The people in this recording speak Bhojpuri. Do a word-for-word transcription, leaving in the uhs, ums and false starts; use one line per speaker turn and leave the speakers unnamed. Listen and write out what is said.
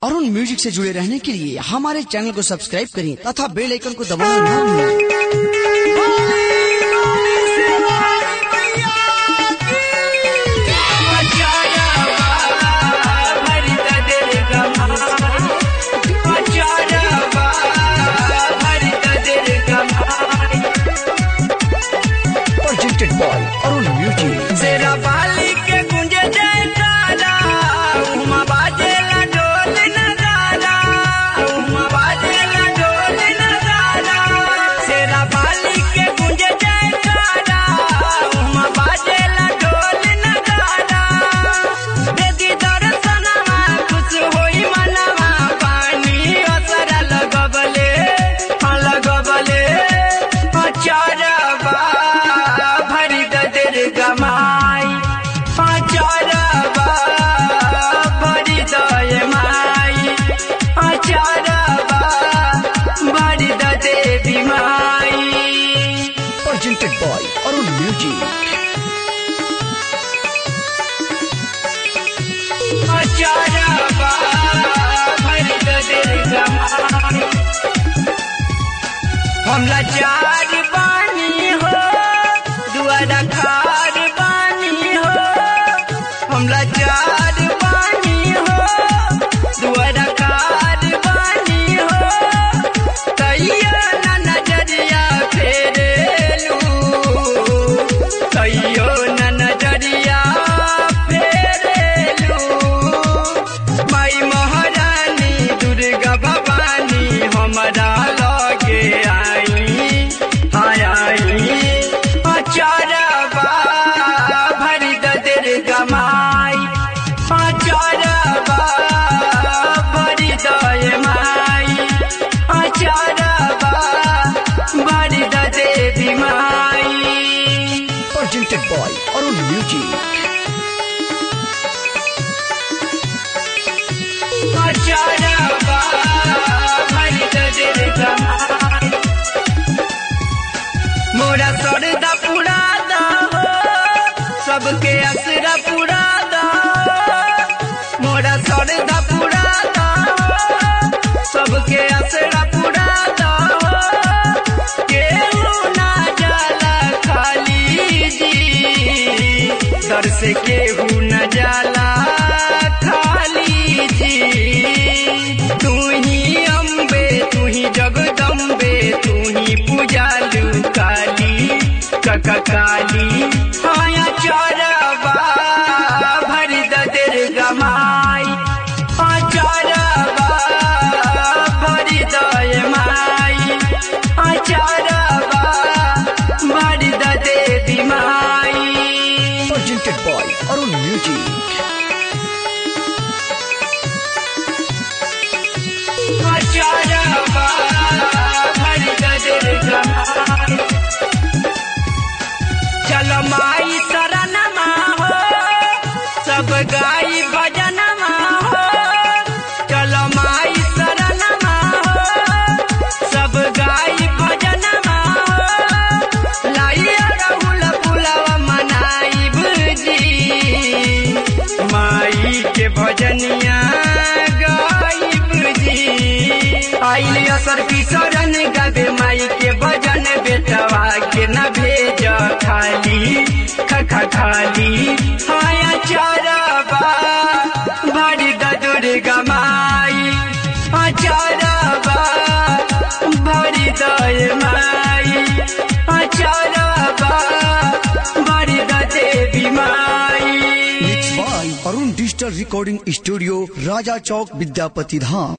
अरुण म्यूजिक से जुड़े रहने के लिए हमारे चैनल को सब्सक्राइब करें तथा बेल आइकन को दबाना ना भूलें। Projected by Arun music.
तेरा बाली के गुंजे जयकारा, उमा बाजेला ढोल नगारा, उमा बाजेला ढोल नगारा। तेरा बाली के गुंजे जयकारा, उमा बाजेला ढोल नगारा। देदी दर्शनमा खुश होई मनवा, पानी असरा लगबले लगबले चरबा भरी दर गमाई, चरबा भरी दय माई, चरबा भरी देवी माई।
Projected by Arun music.
चरबा भरी दर गमाई। हम लाचार बानी हो, दुआरा खार बानी हो। हम लाचार बानी हो, दुआरा खार बानी हो। तैया ना नजरिया फेरेलू, तैयो ना नजरिया फेरेलू। माई महारानी दुर्गा भवानी हमारा लगे चरबा भरी दर गमाई, चरबा भरी दय माई, चरबा भरी देवी माई।
Projected by Arun music.
चरबा भरी दर गमाई। मोरा सरदा पुरा दा हो, सबके असरा पुरा दा हो। मोरा सरदा पुरा दा हो, सबके असरा पुरा दा हो। केहू ना जाला खाली जी, दर से केहू न जाला खाली जी। तू ही अम्बे, तू ही जगदम्बे, तू ही पूजालू काली कका काली। हाँ चरबा भरी दर गमाई, चरबा भरी दय माई, चरबा भरी देवी माई।
Projected by Arun music.
चरबा भरी दर गमाई। चल माई शरणमा हो, सब गाई भजनमा हो। चल माई शरणमा हो, सब गाई भजनमा हो। लाई अड़हुल फुलवा मनाई बुझी, माई के भजनिया गाई बुझी। आइल असर की शरण गावे माई के भजन, बेटवा के न भेज खाली खखा खाली। हाँ चरबा भरी दर गमाई, चरबा भरी दय माई, चरबा भरी देवी माई।
Mix by Arun digital recording studio, Raja Chowk, Vidyapati Dham.